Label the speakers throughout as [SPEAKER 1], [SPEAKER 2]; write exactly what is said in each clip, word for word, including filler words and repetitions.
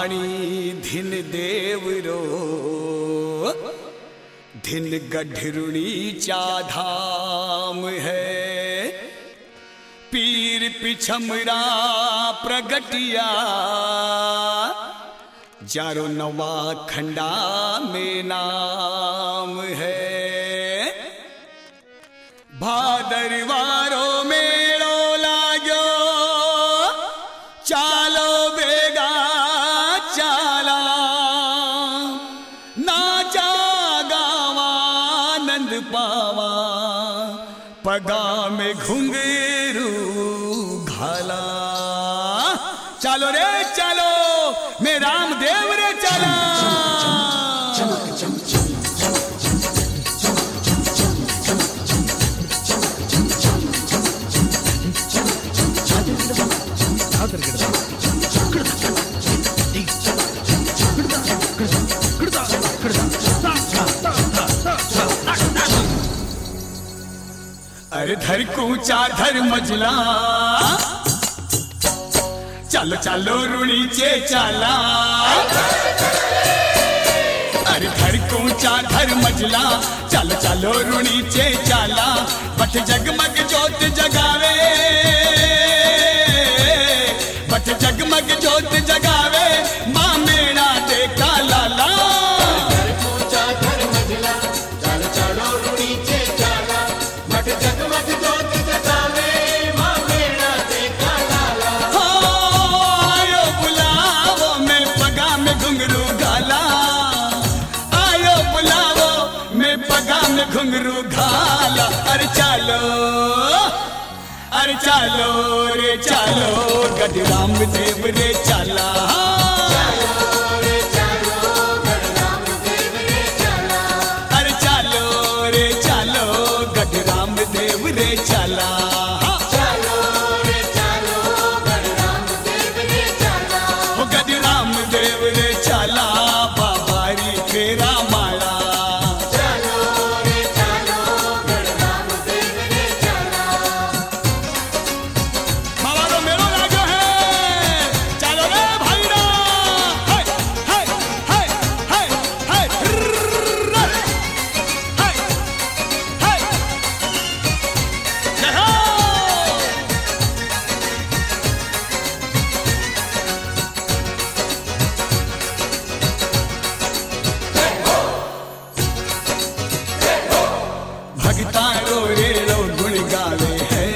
[SPEAKER 1] भाणी धिन देवरो धिन गढ़रुणी चाधाम है। पीर पिछमरा प्रगटिया जारो नवा खंडा में नाम है। भादरवारो मेलो लागो चालो बेगा चाला नाचा गावा नंद पावा पगा में घुंघरू घाला। चलो रे चलो मैं रामदेव रे चला। अरे धर कूचा धर मजला चलो चलो रुणीचे चाला। अरे धर कूचा धर मजला चलो चलो रुणीचे चाला। बट जगमग जोत जगावे बट जगमग जोत जगावे माँ मेरा देखा लाला।
[SPEAKER 2] धर कूचा धर मजला चलो चलो रुणीचे चाला। बट जगमग जोत जगावे माँ मेरा देखा लाला।
[SPEAKER 1] हो आयो बुलावो मैं पगा में घुंघरू घाला। आयो बुलावो मैं पगा में घुंघरू घाला। अरे चलो अरे चलो रे चलो गढ़ रामदेव रे चला।
[SPEAKER 2] चलो रे चलो गढ़ रामदेव रे चला।
[SPEAKER 1] अरे चलो रे चलो गढ़ रामदेव रे चला।
[SPEAKER 2] चलो रे चलो गढ़ रामदेव रे चला।
[SPEAKER 1] हो गढ़ रामदेव रे चला बाबारी फेरा माला।
[SPEAKER 2] चलो रे चलो गढ़ रामदेव रे चला।
[SPEAKER 1] बाबा रो मेलो लागो है चलो रे भाईरा। हाय हाय हाय हाय हाय रर्र, हाय हाय जय हो। भगता रो रे रो गुण गावे है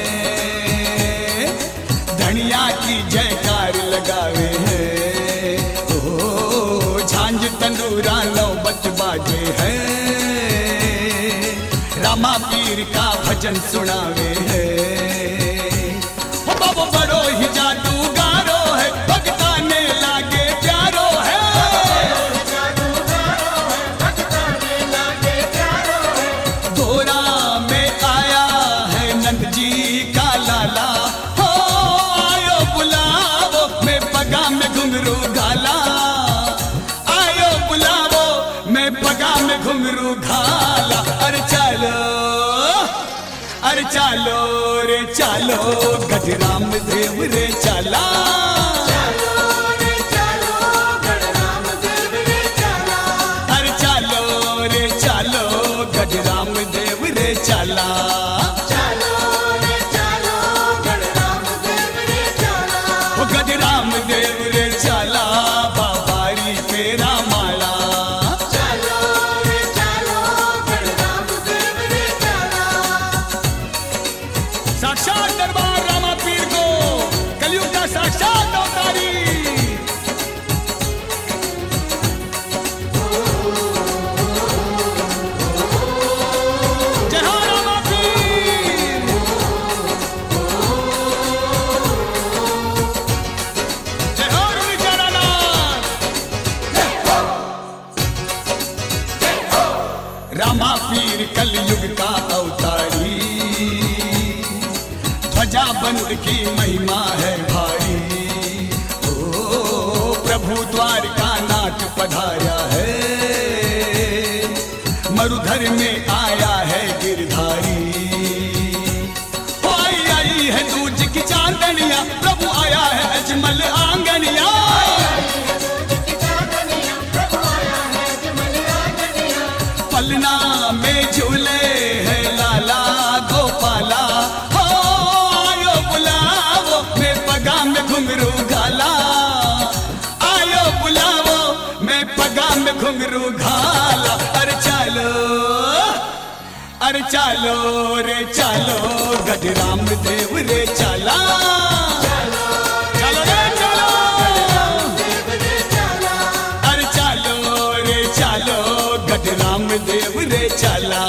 [SPEAKER 1] धनिया की जयकार लगावे है। ओ झांझ तंदूरा नौबत बाजे है रामा पीर का भजन सुनावे है। ओ बाबो बड़ो ही जादूगारो है भगता ने लागे प्यारो है। गोरा में आया है नंद जी का लाला। हो आयो बुलावो मैं पगा में घुंघरू घाला। आयो बुलावो मैं पगा में घुंघरू घाला। अरे चलो अरे चलो रे चलो गढ़ रामदेव रे चला।
[SPEAKER 2] चलो रे चलो गढ़ रामदेव रे चला।
[SPEAKER 1] अरे चलो रे चलो गढ़ रामदेव रे चला।
[SPEAKER 2] चलो रे चलो गढ़ रामदेव रे चला।
[SPEAKER 1] ओ गढ़ रामदेव रे चला बाबारी फेरा माला।
[SPEAKER 2] चलो रे चलो गढ़ रामदेव रे चला।
[SPEAKER 1] साक्षात दरबार रामा पीर को कलयुग का साक्षात अवतारी। जय हो रामा पीर। जय हो रुणी चारानाथ। रामा पीर कलयुग का अवतारी ध्वजा बंद की महिमा है भारी। ओ प्रभु द्वारका नाथ पधारा है मरुधर में आया है गिरधारी। ओ आई आई है दूज की चांदनिया प्रभु आया है अजमल आंगनिया। में झूले है लाला गोपाला, हो आयो बुलावो मैं पगा में घुंघरू घाला, आयो बुलावो मैं पगा में घुंघरू घाला। अरे चलो अरे चलो रे चलो गजराम देव रे चला, चलो रे चलो, अरे चलो रे चलो गजराम देव रे चला,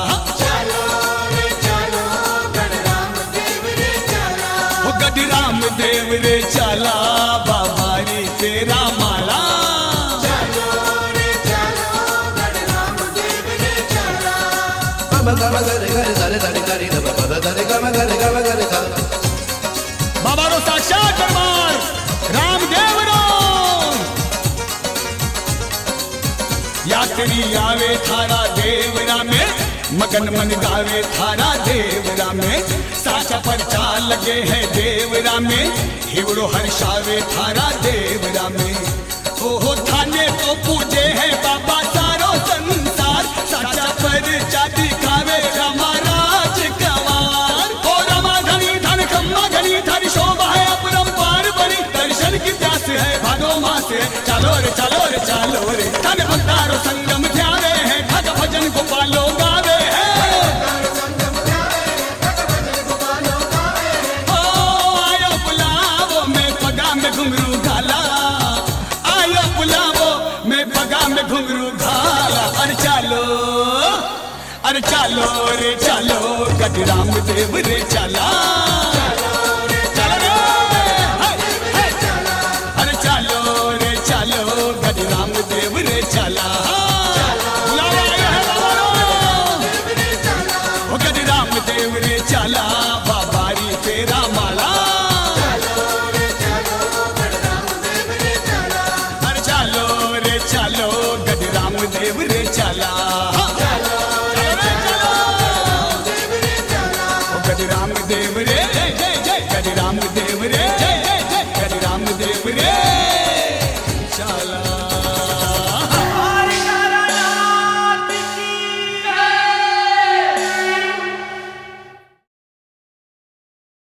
[SPEAKER 1] ओ गजराम देव रे चला बाबा रे तेरा माला। बाबा रो साक्षात दरबार रामदेव रो, यात्री आवे थारा देवरा में, मगन मन गावे थारा देवरा में, साचा परचा लगे है देवरा में, हिवड़ो हर्षावे थारा देवरा में। ओहो थाने को पूजे है बाबा सारो संसार, साचा परचा दिखावे रामाराज कवार। ओ रमा धनी धन खम्मा घनी धन शोभा है अपरंपार बनी, दर्शन की प्यास है भादो मास है, चलो रे चलो रे चलो रे धन भक्तारो संगम ध्यावे है, भग भजन गोपालो गावे है। ओ आयो बुलावो मैं पगा में घुंघरू घाला, आयो बुलावो मैं पगा में घुंघरू घाला। अरे चलो अरे चलो रे चलो गजराम देव रे चला, चलो रे, हाय, हाय, अरे चलो रे चलो गजराम देव रे चला।